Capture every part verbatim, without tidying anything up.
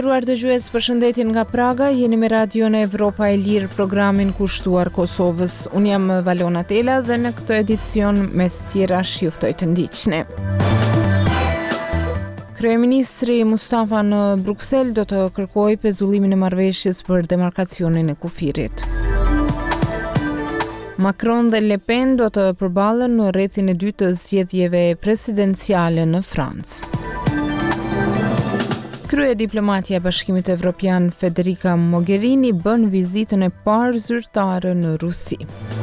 nderuar dëgjues, përshëndetje nga Praga, jeni me radion e Evropa e Lirë, programin kushtuar Kosovës. Unë jam Valona Tela dhe në këtë edicion mes tjerash ju ftoj të ndiqni. Kryeministri Mustafa në Bruksel do të kërkojë pezullimin e marrëveshjes për demarkacionin e kufirit. Macron dhe Le Pen do të përballen në rrethin e dytë të zgjedhjeve presidenciale në Francë. Krye diplomatja e Bashkimit Evropian Federica Mogherini bën vizitën e parë zyrtare në Rusi.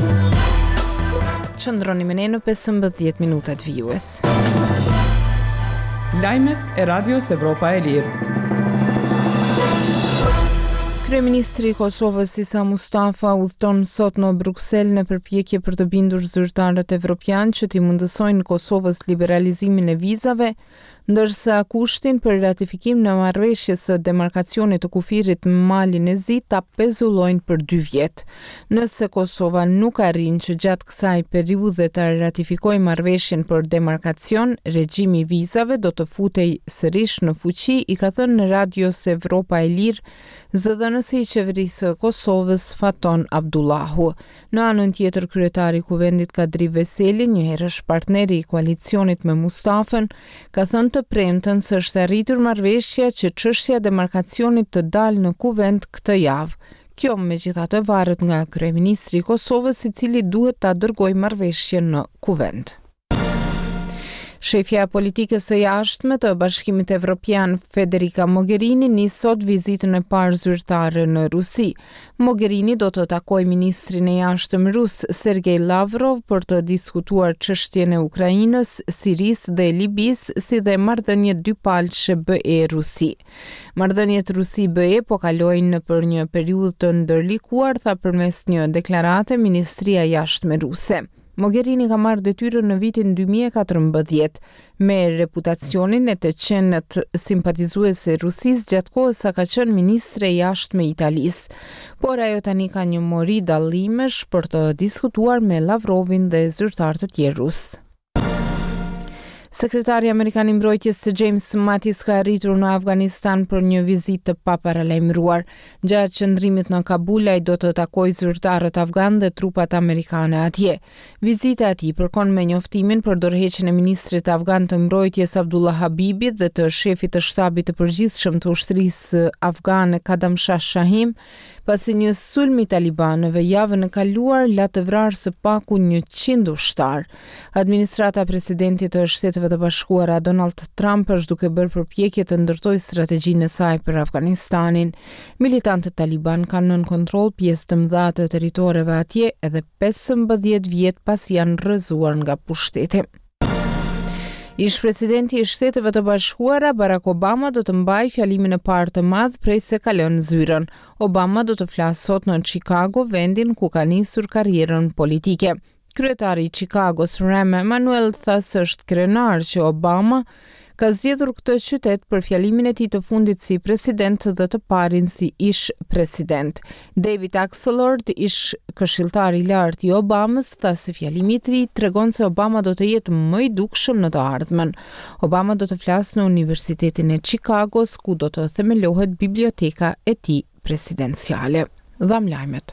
Qëndroni me ne në pesëmbëdhjetë minutat vijues. Lajmet e Radios Evropa e Lirë. Kryeministri i Kosovës Isa Mustafa udhton sot në Bruksel në përpjekje për të bindur zyrtarët evropian që t'i mundësojnë Kosovës liberalizimin e vizave, ndërsa kushtin për ratifikim në marrëveshjes së demarkacionit të kufirit në Malin e Zi ta pezullojnë për dy vjet. Nëse Kosova nuk arrin që gjatë kësaj periudhe të ratifikojë marrëveshjen për demarkacion, regjimi i vizave do të futej sërish në fuqi, i ka thënë në Radios Evropa e Lirë zëdhënësi i qeverisë së Kosovës Faton Abdullahu. Në anën tjetër, kryetari i kuvendit Kadri Veseli, njëherësh partneri i koalicionit me Mustafën, ka thënë të premten se është arritur marrëveshja që çështja e demarkacionit të dalë në kuvend këtë javë. Kjo megjithatë varet nga kryeministri i Kosovës, i cili duhet ta dërgojë marrëveshjen në kuvend. Shefja e politikës së jashtme të Bashkimit Evropian Federica Mogherini nis sot vizitën e parë zyrtare në Rusi. Mogherini do të takojë ministrin e jashtëm rus Sergej Lavrov për të diskutuar çështjen e Ukrainës, Sirisë dhe Libisë, si dhe marrëdhëniet dypalçe B E-Rusi. Marrëdhëniet Rusi-B E po kalojnë nëpër një periudhë të ndërlikuar, tha përmes një deklarate Ministria e Jashtme ruse. Mogherini ka marrë detyrën në vitin dy mijë e katërmbëdhjetë, me reputacionin e të qenët simpatizuese e Rusisë gjatë kohës sa ka qenë ministre e jashtme e Italisë. Por ajo tani ka një mori dallimesh për të diskutuar me Lavrovin dhe zyrtar të tjerë rusë. Sekretari Amerikan i Mbrojtjes së James Mattis ka arritur në Afganistan për një vizitë të paparalajmëruar. Gjatë qëndrimit në Kabul, ai do të takojë zyrtarët afgan dhe trupat amerikane atje. Vizita e tij përkon me njoftimin për dorëheqjen e ministrit afgan të mbrojtjes Abdullah Habibit dhe të shefit të shtabit të përgjithshëm të ushtrisë afgane Kadam Shah Shahim, pasi një sulm i talibanëve javën e kaluar la të vrarë së paku njëqind ushtar. Administrata e presidentit të Shteteve të Bashkuara Donald Trump është duke bërë përpjekje të ndërtojë strategjinë e saj për Afganistanin. Militantët taliban kanë nën kontroll pjesë të mëdha të territoreve atje edhe pesëmbëdhjetë vjet pas janë rrëzuar nga pushteti. Ish presidenti i Shteteve të Bashkuara Barack Obama do të mbajë fjalimin e parë të madh prej se ka lënë zyrën. Obama do të flasë sot në Chicago, vendin ku ka nisur karrierën politike. Kryetari i Chicagos Rahm Emanuel tha se është krenar që Obama ka zgjedhur këtë qytet për fjalimin e tij të fundit si president dhe të parin si ish president. David Axelrod, ish këshilltar i lartë i Obamës, tha se fjalimi i tij tregon se Obama do të jetë më i dukshëm në të ardhmen. Obama do të flasë në Universitetin e Chicagos, ku do të themelohet biblioteka e tij presidenciale. Dham lajmet.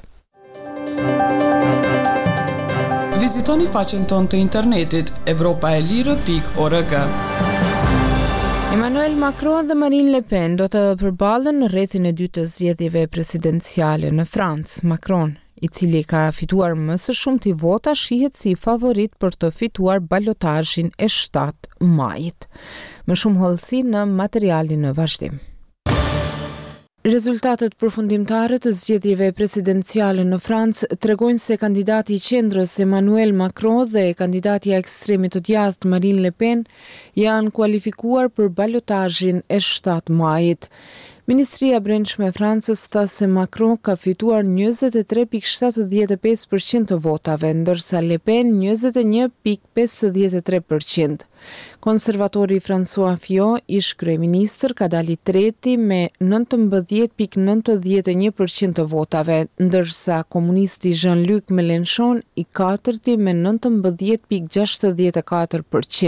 Vizitoni faqen tonë të internetit evropaelire pikë org. Emmanuel Macron dhe Marine Le Pen do të përballen në rrethin e dytë të zgjedhjeve presidenciale në Francë. Macron, i cili ka fituar më së shumti vota, shihet si favorit për të fituar balotazhin e shtatë majit. Më shumë hollësi në materialin në vazhdim. Rezultatet përfundimtare të zgjedhjeve presidenciale në Francë tregojnë se kandidati i qendrës Emmanuel Macron dhe kandidati i ekstremit të djathtë Marine Le Pen janë kualifikuar për balotazhin e shtatë majit. Ministria e Brendshme e Francës tha se Macron ka fituar njëzet e tre pikë shtatëdhjetë e pesë përqind të votave, ndërsa Le Pen njëzet e një pikë pesëdhjetë e tre përqind. Konservatori François Fillon, ish kryeministër, ka dalë treti me nëntëmbëdhjetë pikë nëntëdhjetë e një përqind të votave, ndërsa komunisti Jean-Luc Mélenchon i katërti me nëntëmbëdhjetë pikë gjashtëdhjetë e katër përqind.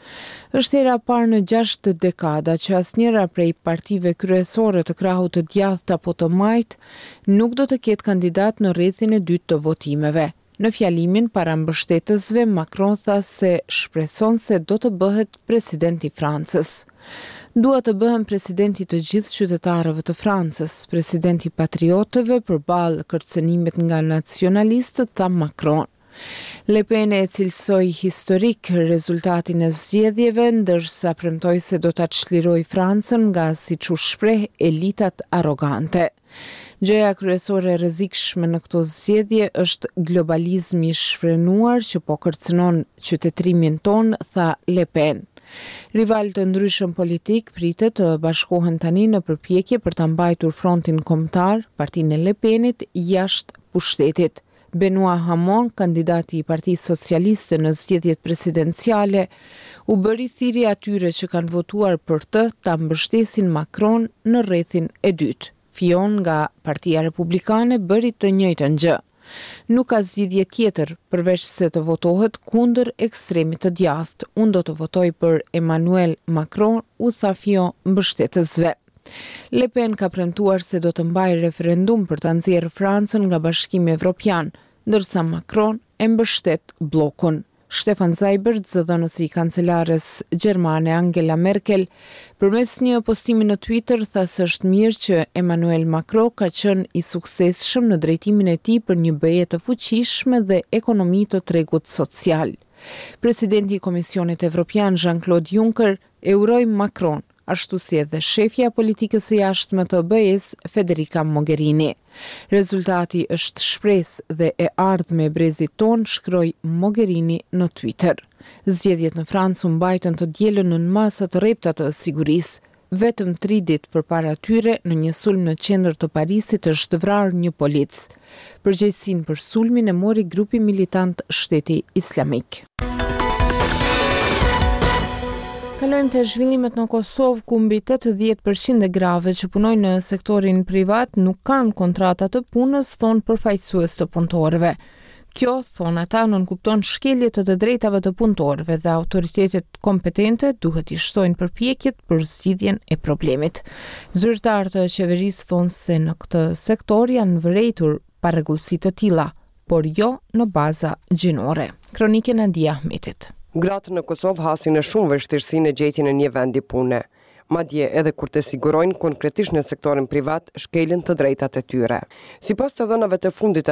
Është hera parë në gjashtë dekada që asnjëra prej partive kryesore të krahut të djathtë apo të majt nuk do të ketë kandidat në rrethin e dytë të votimeve. Në fjalimin para mbështetësve, Macron tha se shpreson se do të bëhet presidenti i Francës. Dua të bëhem presidenti të gjithë qytetarëve të Francës, presidenti i patriotëve përballë kërcënimit nga nacionalistët, tha Macron. Le Pen e cilësoi historik rezultatin e zgjedhjeve, ndërsa premtoi se do ta çlirojë Francën nga, siç u shpreh, elitat arrogante. Gjëja kryesore e rrezikshme në këto zgjedhje është globalizmi i shfrenuar që po kërcënon qytetrimin ton, tha Le Pen. Rival të ndryshëm politik pritet të bashkohen tani në përpjekje për ta mbajtur frontin kombëtar, partinë e Le Penit, jashtë pushtetit. Benoît Hamon, kandidati i Partisë Socialiste në zgjedhjet presidenciale, u bëri thirrje atyre që kanë votuar për të ta mbështesin Macron në rrethin e dytë. Fillon nga Partia Republikane bëri të njëjtën gjë. Nuk ka zgjidhje tjetër përveç se të votohet kundër ekstremit të djathtë. Unë do të votoj për Emmanuel Macron, u tha Fillon mbështetësve. Le Pen ka premtuar se do të mbajë referendum për ta nxjerrë Francën nga Bashkimi Evropian, ndërsa Macron e mbështet bllokun. Stefan Seibert, zëdhënësi i kancelares gjermane Angela Merkel, përmes një postimi në Twitter tha se është mirë që Emmanuel Macron ka qenë i suksesshëm në drejtimin e tij për një BE të fuqishme dhe ekonomi të tregut social. Presidenti i Komisionit Evropian Jean-Claude Juncker e uroi Macron, ashtu si edhe shefja e politikës së jashtme të B E-s Federica Mogherini. Rezultati është shpresë dhe e ardhme e brezit ton, shkroi Mogherini në Twitter. Zgjedhjet në Francë u mbajtën të dielën në masa të rrepta të sigurisë. Vetëm tri ditë përpara tyre, në një sulm në qendër të Parisit, është vrarë një polic. Përgjegjësinë për sulmin e mori grupi militant Shteti Islamik. Kalojmë te zhvillimet në Kosovë, ku mbi tetëdhjetë përqind e grave që punojnë në sektorin privat nuk kanë kontrata të punës, thon përfaqësues të punëtorëve. Kjo, thon ata, nënkupton shkelje të të drejtave të punëtorëve dhe autoritetet kompetente duhet i shtojnë përpjekjet për zgjidhjen e problemit. Zyrtarët e qeverisë thonë se në këtë sektor janë vërejtur parregullsi të tilla, por jo në baza gjinore. Kronike Nadia Ahmetit. Gratë në Kosovë hasin në shumë vështirësi në gjetjen e një vendi pune, madje edhe kur të sigurojnë konkretisht në sektorin privat shkeljen të drejtat e tyre. Sipas të dhënave të fundit